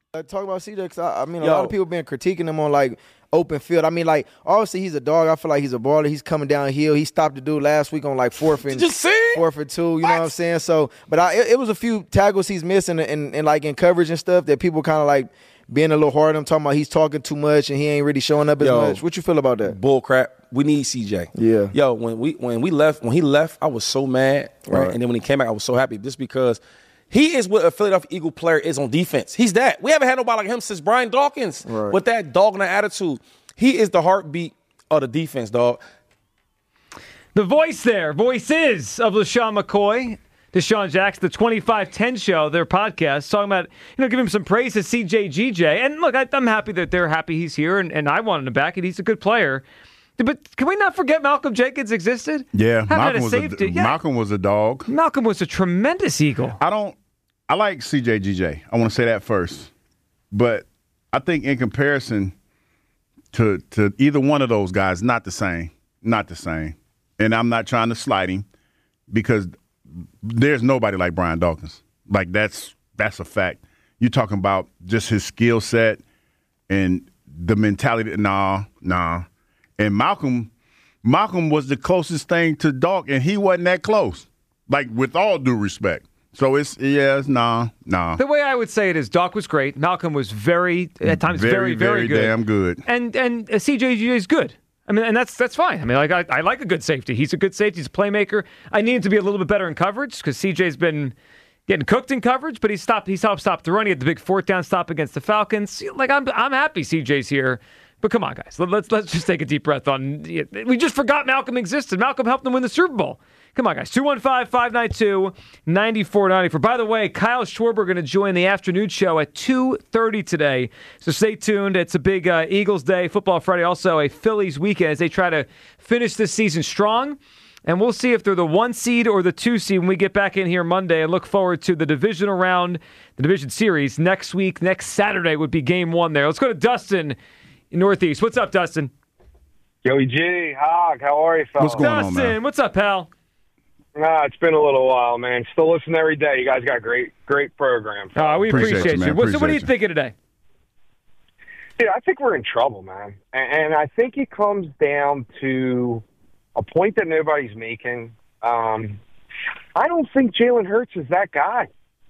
Talk about CJ, because I mean, a lot of people been critiquing him on, like, open field. I mean, like, obviously he's a dog. I feel like he's a baller. He's coming downhill. He stopped the dude last week on, like, 4th and 2, you know what I'm saying? So, but it was a few tackles he's missing and like, in coverage and stuff that people kind of, like, being a little hard on him, talking about he's talking too much and he ain't really showing up as much. What you feel about that? Bull crap. We need CJ. Yeah. Yo, when he left, I was so mad. Right? And then when he came back, I was so happy just because he is what a Philadelphia Eagle player is on defense. He's that. We haven't had nobody like him since Brian Dawkins with that dog and that attitude. He is the heartbeat of the defense, dog. The voices of LaShawn McCoy, Deshaun Jackson, the 2510 show, their podcast, talking about, giving him some praise to CJ GJ. And look, I'm happy that they're happy he's here, and I wanted him back, and he's a good player. But can we not forget Malcolm Jenkins existed? Yeah, Malcolm was a dog. Malcolm was a tremendous Eagle. I like CJ GJ. I want to say that first. But I think in comparison to either one of those guys, not the same. Not the same. And I'm not trying to slight him because there's nobody like Brian Dawkins. Like, that's a fact. You're talking about just his skill set and the mentality. Nah. And Malcolm was the closest thing to Dawk, and he wasn't that close. Like, with all due respect. So nah. The way I would say it is Dawk was great. Malcolm was at times very, very good. Very damn good. And CJ is good. I mean, and that's fine. I mean, like I like a good safety. He's a good safety. He's a playmaker. I need him to be a little bit better in coverage because CJ's been getting cooked in coverage, but he helped stop the run. He had the big 4th down stop against the Falcons. Like, I'm happy CJ's here. But come on, guys. Let's just take a deep breath on. We just forgot Malcolm existed. Malcolm helped them win the Super Bowl. Come on, guys. 215-592-9494. By the way, Kyle Schwarber going to join the afternoon show at 2:30 today. So stay tuned. It's a big Eagles Day, Football Friday, also a Phillies weekend as they try to finish this season strong. And we'll see if they're the 1 seed or the 2 seed when we get back in here Monday, and look forward to the divisional round, the division series next week. Next Saturday would be game 1 there. Let's go to Dustin in Northeast. What's up, Dustin? Joey G, Hog, how are you, fellas? What's going on, Dustin, man? what's up, pal? It's been a little while, man. Still listen every day. You guys got great programs. We appreciate you. What are you thinking today? Dude, I think we're in trouble, man. And I think it comes down to a point that nobody's making. I don't think Jalen Hurts is that guy.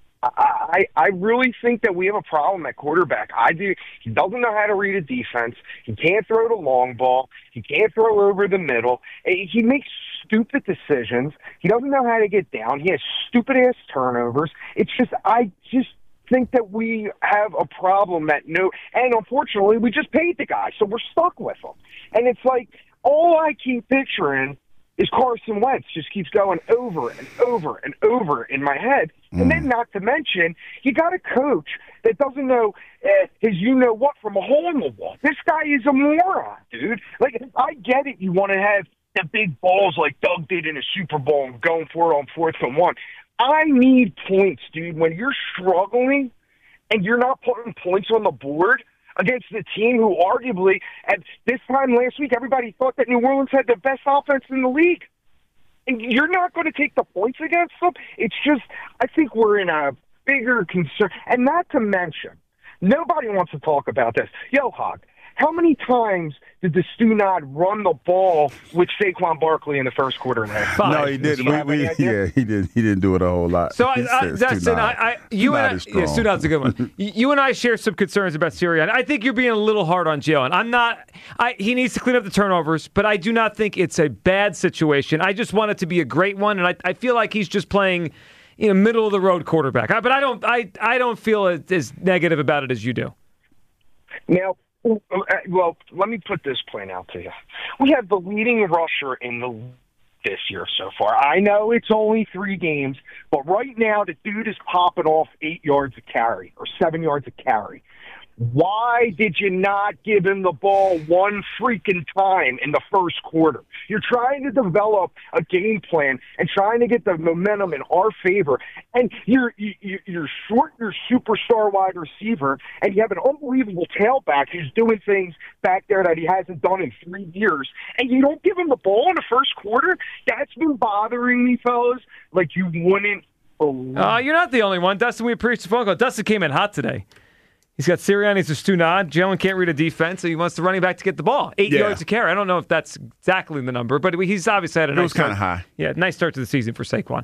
I really think that we have a problem at quarterback. I do. He doesn't know how to read a defense. He can't throw the long ball. He can't throw over the middle. He makes stupid decisions. He doesn't know how to get down. He has stupid-ass turnovers. I just think that we have a problem and unfortunately, we just paid the guy, so we're stuck with him. And it's like, all I keep picturing is Carson Wentz just keeps going over and over and over in my head. And then, not to mention, you got a coach that doesn't know his you-know-what from a hole in the wall. This guy is a moron, dude. Like, I get it. You want to have the big balls like Doug did in a Super Bowl and going for it on 4th and 1. I need points, dude. When you're struggling and you're not putting points on the board against the team who arguably, at this time last week, everybody thought that New Orleans had the best offense in the league. And you're not going to take the points against them. It's just, I think we're in a bigger concern. And not to mention, nobody wants to talk about this. Yo, Hawk, how many times did the Stu-Nod run the ball with Saquon Barkley in the first quarter? No, he didn't. He didn't do it a whole lot. So, Dustin, you and I, Stu-Nod's a good one. You and I share some concerns about Sirianni. I think you're being a little hard on Jalen. I'm not. He needs to clean up the turnovers, but I do not think it's a bad situation. I just want it to be a great one, and I feel like he's just playing, middle of the road quarterback. But I don't feel as negative about it as you do. Now, well, let me put this point out to you. We have the leading rusher in this year so far. I know it's only 3 games, but right now the dude is popping off 8 yards a carry or 7 yards a carry. Why did you not give him the ball one freaking time in the first quarter? You're trying to develop a game plan and trying to get the momentum in our favor, and you're short your superstar wide receiver, and you have an unbelievable tailback who's doing things back there that he hasn't done in 3 years, and you don't give him the ball in the first quarter? That's been bothering me, fellas. Like, you wouldn't believe. You're not the only one. Dustin, we appreciate the phone call. Dustin came in hot today. He's got Sirianni as a Stunad. Jalen can't read a defense, so he wants the running back to get the ball. 8 yards a carry. I don't know if that's exactly the number, but he's obviously had a nice start. It was kind of high. Yeah, nice start to the season for Saquon.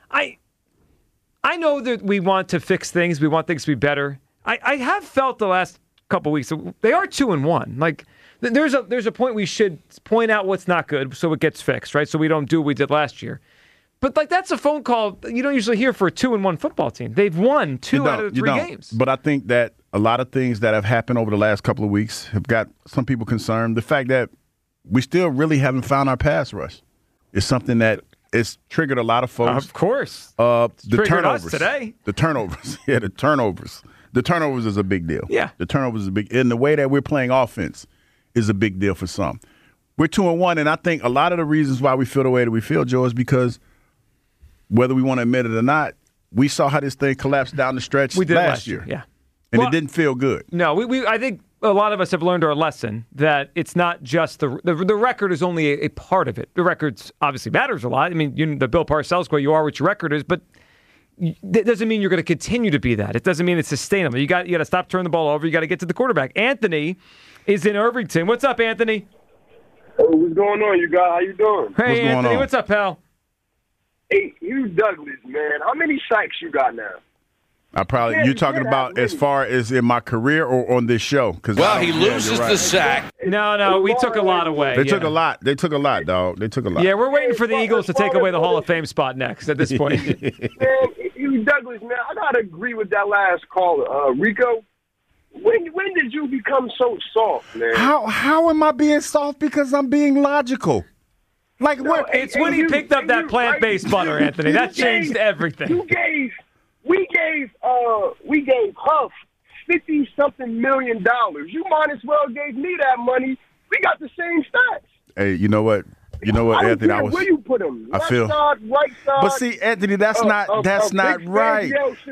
I know that we want to fix things. We want things to be better. I have felt the last couple weeks they are 2-1. Like there's a point we should point out what's not good so it gets fixed, right? So we don't do what we did last year. But like that's a phone call you don't usually hear for a 2-1 football team. They've won 2 out of the 3 games. But I think that a lot of things that have happened over the last couple of weeks have got some people concerned. The fact that we still really haven't found our pass rush is something that it's triggered a lot of folks. Of course. The turnovers us today. The turnovers. Yeah, the turnovers. The turnovers is a big deal. Yeah. The turnovers is a big, and the way that we're playing offense is a big deal for some. We're 2-1, and I think a lot of the reasons why we feel the way that we feel, Joe, is because whether we want to admit it or not, we saw how this thing collapsed down the stretch last year. Yeah. And it didn't feel good. No, I think a lot of us have learned our lesson that it's not just the record is only a part of it. The record obviously matters a lot. I mean, the Bill Parcells quote, you are what your record is, but that doesn't mean you're going to continue to be that. It doesn't mean it's sustainable. You got to stop turning the ball over. You got to get to the quarterback. Anthony is in Irvington. What's up, Anthony? Hey, what's going on, you guys? How you doing? Hey, Anthony. What's up, pal? Hey, Hugh Douglas, man. How many sacks you got now? You're talking about as far as in my career or on this show? He loses the sack. No, we took a lot away. They took a lot. They took a lot, dog. They took a lot. Yeah, we're waiting for the Eagles to take away the Hall of Fame spot next at this point. Man, Hugh Douglas, man, I got to agree with that last caller. Rico, when did you become so soft, man? How am I being soft? Because I'm being logical. Like what? It's when he picked up that plant-based butter, Anthony. That changed everything. We gave Huff $50-something million. You might as well gave me that money. We got the same stats. Hey, you know what? Anthony, where you put him? I feel. Side, right side. But see, Anthony, that's not right.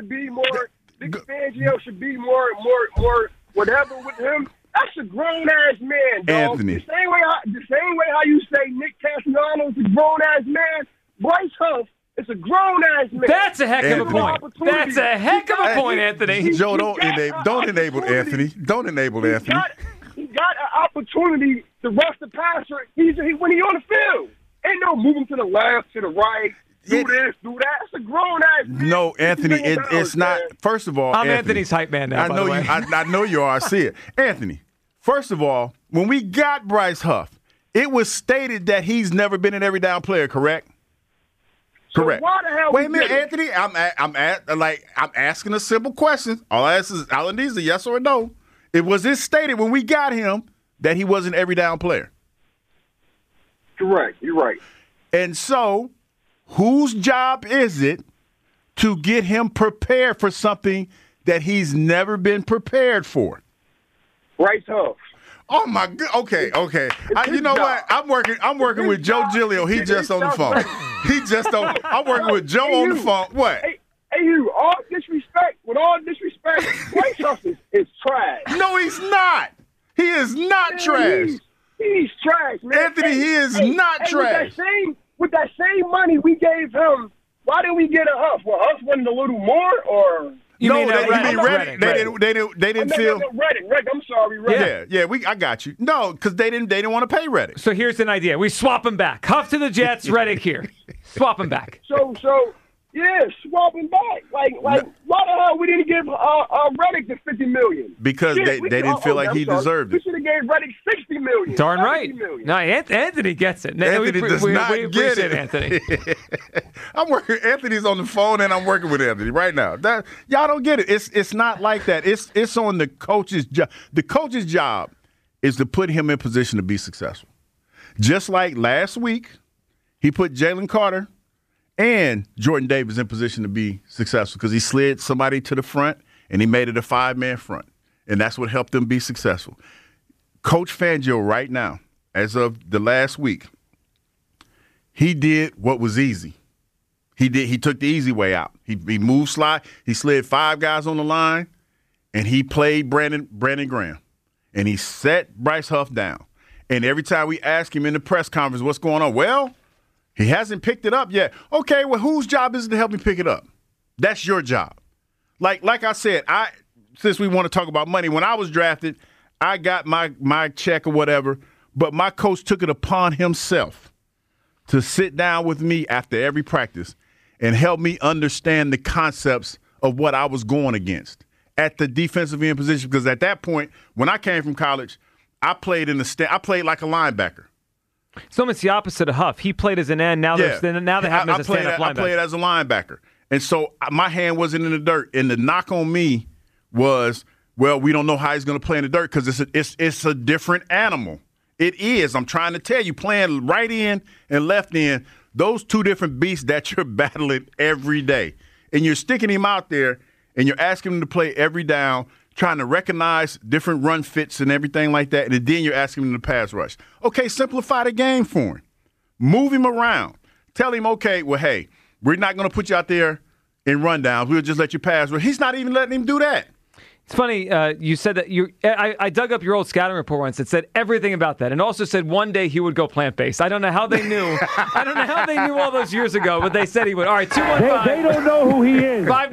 Big Fangio should be more whatever with him. That's a grown ass man, dog. Anthony. The same way how you say Nick Castellanos is a grown ass man. Bryce Huff is a grown ass man. That's a heck of a point. That's a heck of a point, Anthony. Joe, don't enable Anthony. Don't enable Anthony. He got an opportunity to rush the passer. When he on the field, ain't no moving to the left, to the right. Do this, do that. It's a grown ass man. No, Anthony, it's not. First of all, I'm Anthony's hype man now. I know you are. I see it, Anthony. First of all, when we got Bryce Huff, it was stated that he's never been an every down player. Correct. So why the hell? Wait a minute, Anthony. I'm asking a simple question. All I need is a yes or a no. It was stated when we got him that he was an every down player. Correct. You're right. And so, whose job is it to get him prepared for something that he's never been prepared for? Bryce Huff. Oh my God! Okay. You know what? I'm working with Joe Giglio. He just on the phone. I'm working with Joe on the phone. What? Hey, you. With all disrespect, Bryce Huff is trash. No, he's not. He is not trash. He's trash, man. Anthony, he is not trash. With that same money we gave him, why didn't we get a Huff? Well, Huff wasn't a little more, or you mean Reddick? They didn't feel Reddick. I'm sorry, Reddick. Yeah. I got you. No, because they didn't want to pay Reddick. So here's an idea: we swap him back. Huff to the Jets, Reddick here. Swap him back. So swap him back. Like why the hell we didn't give Reddick the $50 million? Because they didn't feel like he deserved it. We should have gave Reddick $60 million. Darn right. No, Anthony gets it. Anthony does not get it. Anthony. Anthony's on the phone, and I'm working with Anthony right now. Y'all don't get it. It's not like that. It's on the coach's job. The coach's job is to put him in position to be successful. Just like last week, he put Jalen Carter and Jordan Davis in position to be successful because he slid somebody to the front and he made it a 5-man front. And that's what helped them be successful. Coach Fangio right now, as of the last week, he did what was easy. He took the easy way out. He moved slide. He slid 5 guys on the line, and he played Brandon Graham. And he set Bryce Huff down. And every time we ask him in the press conference, what's going on? Well, he hasn't picked it up yet. Okay, well, whose job is it to help me pick it up? That's your job. Like I said, since we want to talk about money, when I was drafted, I got my check or whatever, but my coach took it upon himself to sit down with me after every practice and help me understand the concepts of what I was going against at the defensive end position. Because at that point, when I came from college, I played I played like a linebacker. It's almost the opposite of Huff. He played as an end. Now they have him as a stand-up linebacker. I played as a linebacker. And so my hand wasn't in the dirt. And the knock on me was, well, we don't know how he's going to play in the dirt because it's a different animal. It is. I'm trying to tell you, playing right end and left end, those two different beasts that you're battling every day. And you're sticking him out there and you're asking him to play every down, trying to recognize different run fits and everything like that, and then you're asking him to pass rush. Okay, simplify the game for him. Move him around. Tell him, okay, well, hey, we're not going to put you out there in rundowns. We'll just let you pass rush. He's not even letting him do that. It's funny, you said that I dug up your old scouting report once that said everything about that, and also said one day he would go plant-based. I don't know how they knew. I don't know how they knew all those years ago, but they said he would. All right, 215. They don't know who he is.